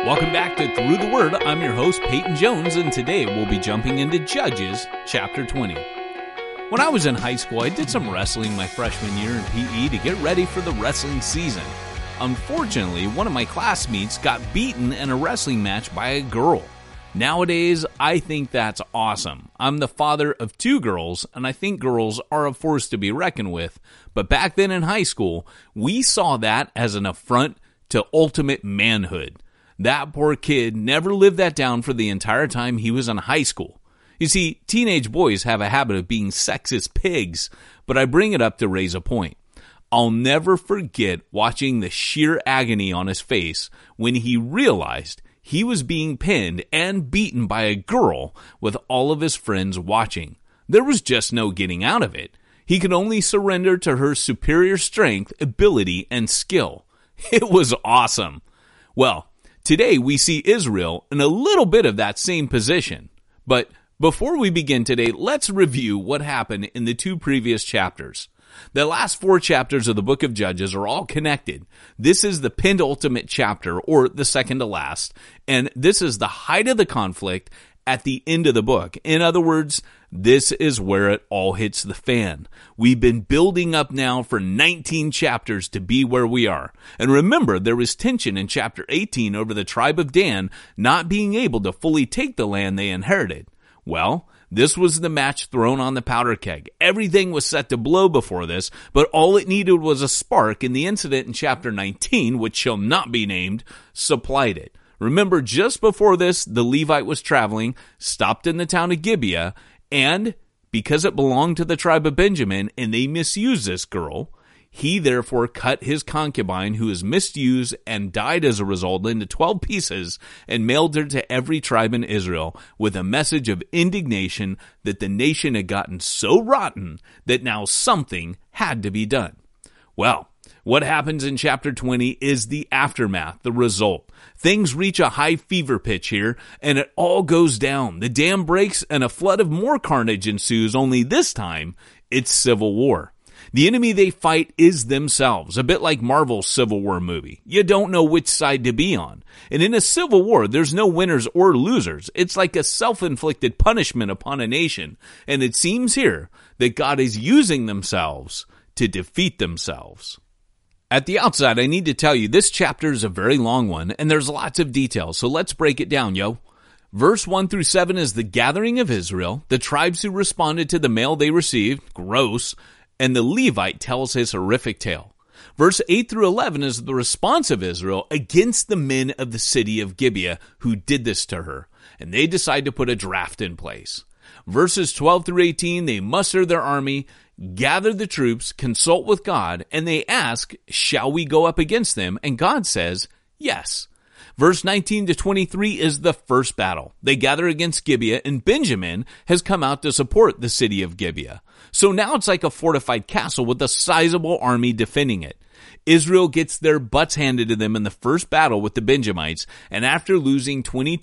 Welcome back to Through the Word. I'm your host, Peyton Jones, and today we'll be jumping into Judges chapter 20. When I was in high school, I did some wrestling my freshman year in PE to get ready for the wrestling season. Unfortunately, one of my classmates got beaten in a wrestling match by a girl. Nowadays, I think that's awesome. I'm the father of 2 girls, and I think girls are a force to be reckoned with. But back then in high school, we saw that as an affront to ultimate manhood. That poor kid never lived that down for the entire time he was in high school. You see, teenage boys have a habit of being sexist pigs, but I bring it up to raise a point. I'll never forget watching the sheer agony on his face when he realized he was being pinned and beaten by a girl with all of his friends watching. There was just no getting out of it. He could only surrender to her superior strength, ability, and skill. It was awesome. Well, today we see Israel in a little bit of that same position. But before we begin today, let's review what happened in the 2 previous chapters. The last 4 chapters of the book of Judges are all connected. This is the penultimate chapter, or the second to last, and this is the height of the conflict at the end of the book. In other words, this is where it all hits the fan. We've been building up now for 19 chapters to be where we are. And remember, there was tension in chapter 18 over the tribe of Dan not being able to fully take the land they inherited. Well, this was the match thrown on the powder keg. Everything was set to blow before this, but all it needed was a spark, and the incident in chapter 19, which shall not be named, supplied it. Remember, just before this, the Levite was traveling, stopped in the town of Gibeah, and because it belonged to the tribe of Benjamin, and they misused this girl, he therefore cut his concubine, who was misused and died as a result, into 12 pieces and mailed her to every tribe in Israel with a message of indignation that the nation had gotten so rotten that now something had to be done. Well, what happens in chapter 20 is the aftermath, the result. Things reach a high fever pitch here, and it all goes down. The dam breaks, and a flood of more carnage ensues, only this time, it's civil war. The enemy they fight is themselves, a bit like Marvel's Civil War movie. You don't know which side to be on. And in a civil war, there's no winners or losers. It's like a self-inflicted punishment upon a nation. And it seems here that God is using themselves to defeat themselves. At the outset, I need to tell you, this chapter is a very long one, and there's lots of details, so let's break it down, yo. Verse 1 through 7 is the gathering of Israel, the tribes who responded to the mail they received, gross, and the Levite tells his horrific tale. Verse 8 through 11 is the response of Israel against the men of the city of Gibeah who did this to her, and they decide to put a draft in place. Verses 12 through 18, they muster their army, gather the troops, consult with God, and they ask, shall we go up against them? And God says, yes. Verse 19 to 23 is the first battle. They gather against Gibeah, and Benjamin has come out to support the city of Gibeah. So now it's like a fortified castle with a sizable army defending it. Israel gets their butts handed to them in the first battle with the Benjamites, and after losing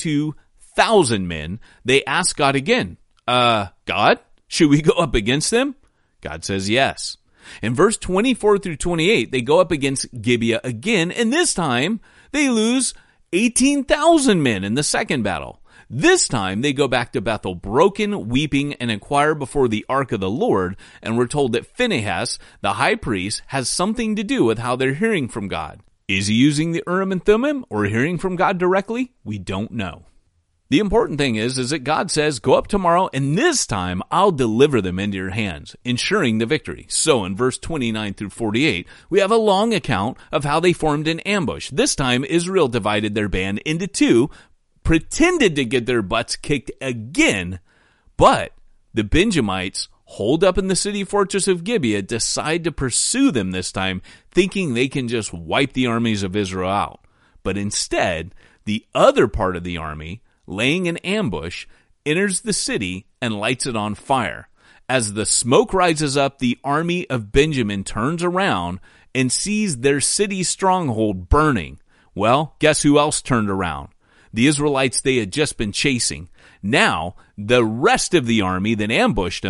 22,000 men, they ask God again, God, should we go up against them? God says yes. In verse 24 through 28, they go up against Gibeah again, and this time they lose 18,000 men in the second battle. This time they go back to Bethel broken, weeping, and inquire before the ark of the Lord, and we're told that Phinehas, the high priest, has something to do with how they're hearing from God. Is he using the Urim and Thummim or hearing from God directly? We don't know. The important thing is that God says, go up tomorrow, and this time I'll deliver them into your hands, ensuring the victory. So in verse 29 through 48, we have a long account of how they formed an ambush. This time, Israel divided their band into 2, pretended to get their butts kicked again, but the Benjamites, holed up in the city fortress of Gibeah, decide to pursue them this time, thinking they can just wipe the armies of Israel out. But instead, the other part of the army, laying an ambush, enters the city and lights it on fire. As the smoke rises up, the army of Benjamin turns around and sees their city stronghold burning. Well, guess who else turned around? The Israelites they had just been chasing. Now, the rest of the army that ambushed them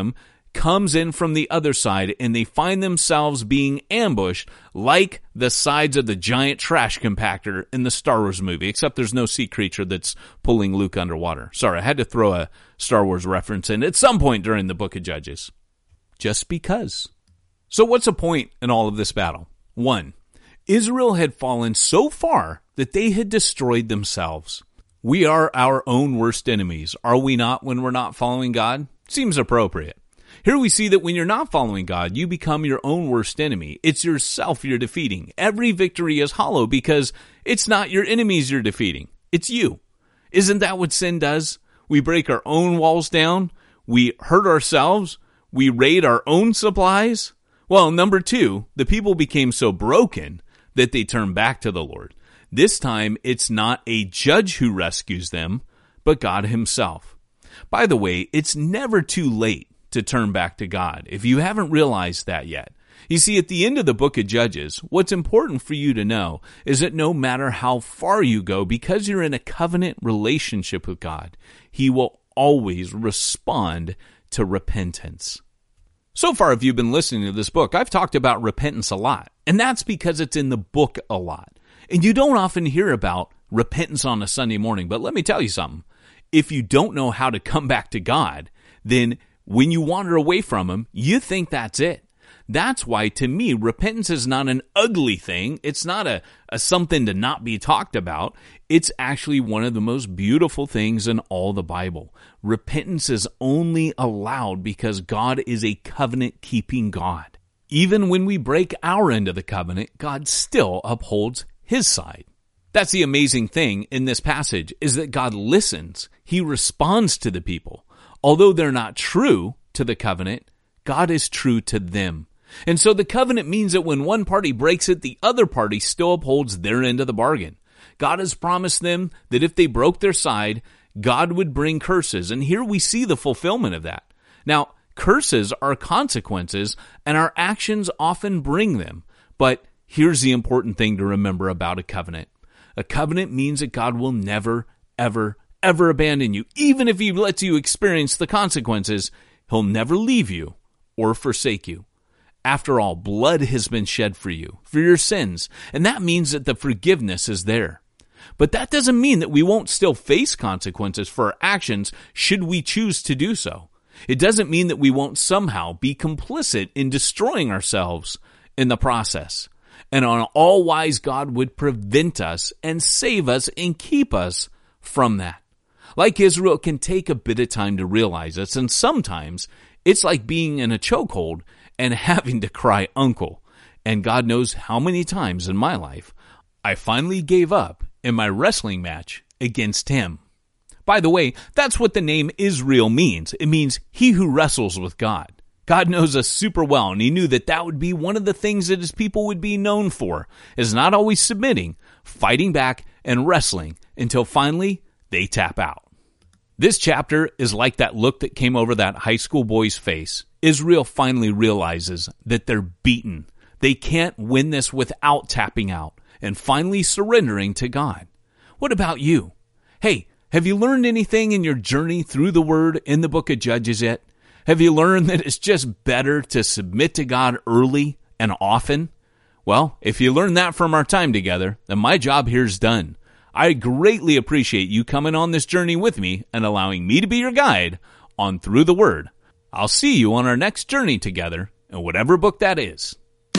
comes in from the other side, and they find themselves being ambushed like the sides of the giant trash compactor in the Star Wars movie, except there's no sea creature that's pulling Luke underwater. Sorry, I had to throw a Star Wars reference in at some point during the book of Judges. Just because. So what's the point in all of this battle? 1, Israel had fallen so far that they had destroyed themselves. We are our own worst enemies, are we not, when we're not following God? Seems appropriate. Here we see that when you're not following God, you become your own worst enemy. It's yourself you're defeating. Every victory is hollow because it's not your enemies you're defeating. It's you. Isn't that what sin does? We break our own walls down. We hurt ourselves. We raid our own supplies. Well, number 2, the people became so broken that they turned back to the Lord. This time, it's not a judge who rescues them, but God himself. By the way, it's never too late to turn back to God, if you haven't realized that yet. You see, at the end of the book of Judges, what's important for you to know is that no matter how far you go, because you're in a covenant relationship with God, he will always respond to repentance. So far, if you've been listening to this book, I've talked about repentance a lot, and that's because it's in the book a lot. And you don't often hear about repentance on a Sunday morning, but let me tell you something. If you don't know how to come back to God, then when you wander away from him, you think that's it. That's why, to me, repentance is not an ugly thing. It's not a something to not be talked about. It's actually one of the most beautiful things in all the Bible. Repentance is only allowed because God is a covenant-keeping God. Even when we break our end of the covenant, God still upholds his side. That's the amazing thing in this passage, is that God listens. He responds to the people. Although they're not true to the covenant, God is true to them. And so the covenant means that when one party breaks it, the other party still upholds their end of the bargain. God has promised them that if they broke their side, God would bring curses. And here we see the fulfillment of that. Now, curses are consequences, and our actions often bring them. But here's the important thing to remember about a covenant. A covenant means that God will never, ever abandon you. Even if he lets you experience the consequences, he'll never leave you or forsake you. After all, blood has been shed for you, for your sins, and that means that the forgiveness is there. But that doesn't mean that we won't still face consequences for our actions should we choose to do so. It doesn't mean that we won't somehow be complicit in destroying ourselves in the process. And an all-wise God would prevent us and save us and keep us from that. Like Israel, it can take a bit of time to realize this, and sometimes it's like being in a chokehold and having to cry uncle. And God knows how many times in my life I finally gave up in my wrestling match against him. By the way, that's what the name Israel means. It means he who wrestles with God. God knows us super well, and he knew that that would be one of the things that his people would be known for, is not always submitting, fighting back, and wrestling until finally they tap out. This chapter is like that look that came over that high school boy's face. Israel finally realizes that they're beaten. They can't win this without tapping out and finally surrendering to God. What about you? Hey, have you learned anything in your journey through the Word in the book of Judges yet? Have you learned that it's just better to submit to God early and often? Well, if you learned that from our time together, then my job here's done. I greatly appreciate you coming on this journey with me and allowing me to be your guide on Through the Word. I'll see you on our next journey together in whatever book that is.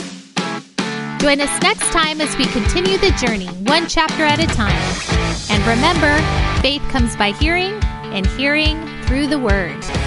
Join us next time as we continue the journey, one chapter at a time. And remember, faith comes by hearing, and hearing through the Word.